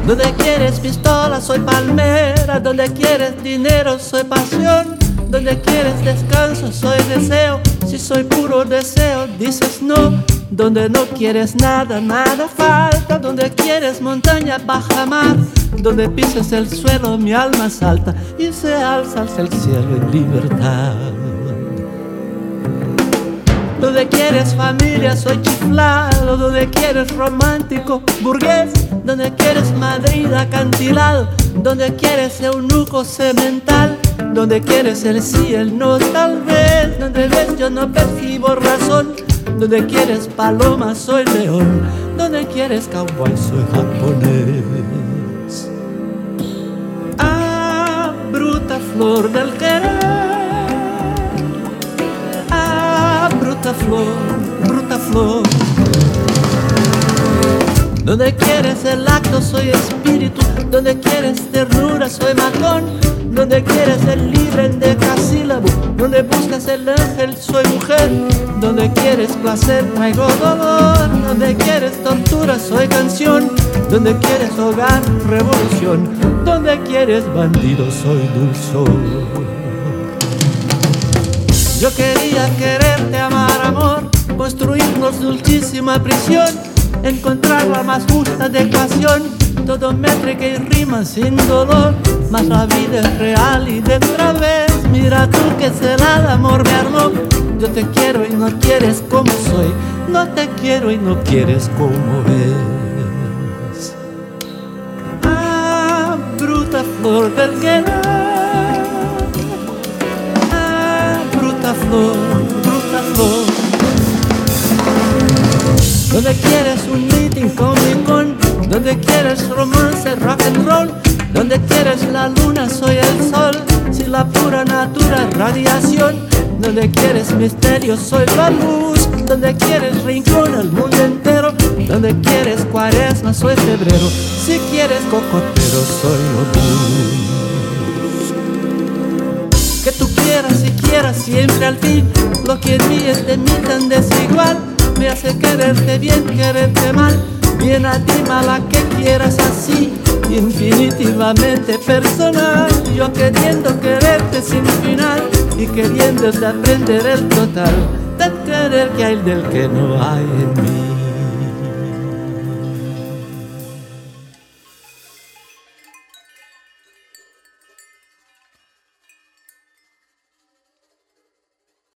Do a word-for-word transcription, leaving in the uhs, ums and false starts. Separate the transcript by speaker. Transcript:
Speaker 1: Donde quieres pistola soy palmera, donde quieres dinero soy pasión, donde quieres descanso soy deseo. Si soy puro deseo dices no, donde no quieres nada, nada falta. Donde quieres montaña, baja mar, donde pisas el suelo mi alma salta y se alza hacia el cielo en libertad. Donde quieres familia soy chiflado, donde quieres romántico burgués, donde quieres Madrid acantilado, donde quieres eunuco semental, donde quieres el sí, el no tal vez, donde ves yo no percibo razón, donde quieres paloma soy león, donde quieres cowboy soy japonés. Ah, bruta flor del querer, bruta flor, bruta flor. Donde quieres el acto soy espíritu, donde quieres ternura soy matón, donde quieres el libre endecasílabo, donde buscas el ángel soy mujer, donde quieres placer traigo dolor, donde quieres tortura soy canción, donde quieres hogar revolución, donde quieres bandido soy dulzor. Yo quería quererte, amar, amor, construirnos dulcísima prisión, encontrar la más justa ecuación, todo métrica y rima sin dolor, mas la vida es real y de través. Mira tú que será el amor me armó. Yo te quiero y no quieres como soy, no te quiero y no quieres como ves. Ah, bruta flor del querer, bruta flor, bruta flor. Donde quieres un meeting Comic Con, donde quieres romance, rock and roll, donde quieres la luna soy el sol, si la pura natura es radiación, donde quieres misterio soy la luz, donde quieres rincón el mundo entero, donde quieres cuaresma soy febrero, si quieres cocotero soy obús. Que tú quieras y quieras siempre al fin, lo que en mí es de mí tan desigual, me hace quererte bien, quererte mal, bien a ti mala que quieras así, infinitivamente personal. Yo queriendo quererte sin final y queriendo aprender el total del querer que hay del que no hay en mí.